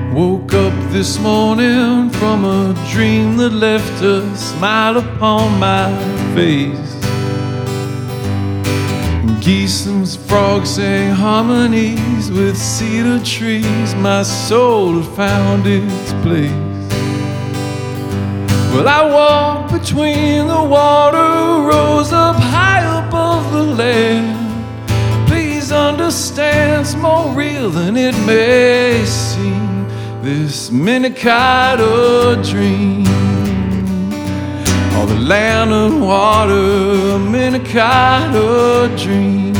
Woke up this morning from a dream that left a smile upon my face. Geese and frogs sang harmonies with cedar trees. My soul had found its place. Well, I walked between the water, rose up high above the land. Please understand, it's more real than it may seem, this Minikahda dream. All the land and water, Minikahda dream.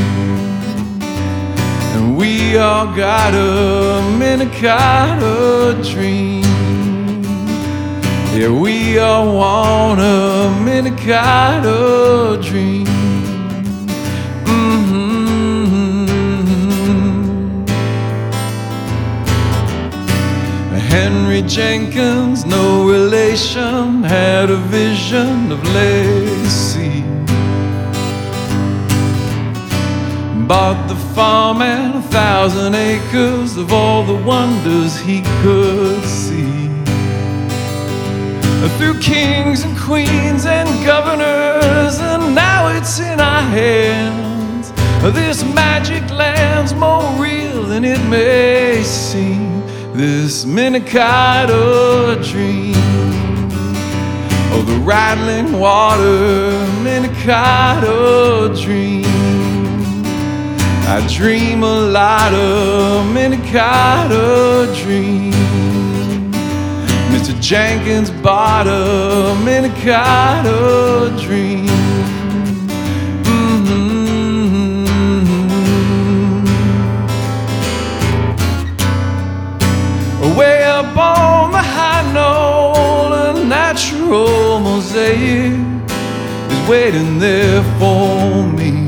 And we all got a Minikahda dream. Yeah, we all want a Minikahda dream. Henry Jenkins, no relation, had a vision of legacy. Bought the farm and 1,000 acres of all the wonders he could see. Through kings and queens and governors, and now it's in our hands. This magic land's more real than it may seem, this Minikahda dream. Oh, the rattling water, Minikahda dream. I dream a lot of Minikahda dream. Mr. Jenkins bought a Minikahda dream. Way up on the high knoll, a natural mosaic is waiting there for me.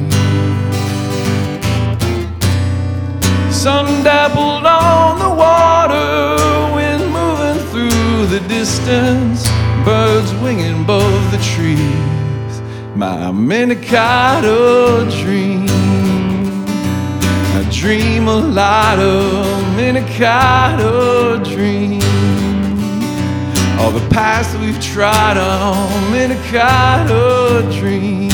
Sun dappled on the water, wind moving through the distance, birds winging above the trees. My Minikahda dream. I dream a lot of Minikahda dream. All the paths that we've tried on, Minikahda dream.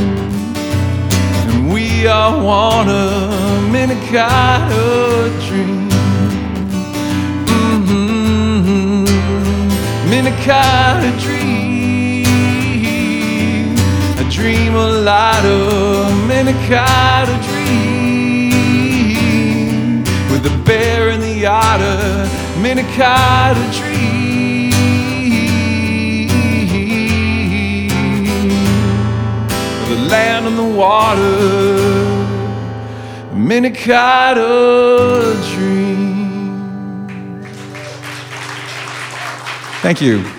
And we all want a Minikahda dream. Minikahda dream. I dream a lot of Minikahda dream. With the bear and the otter, Minikahda dream. The land and the water, Minikahda dream. Thank you.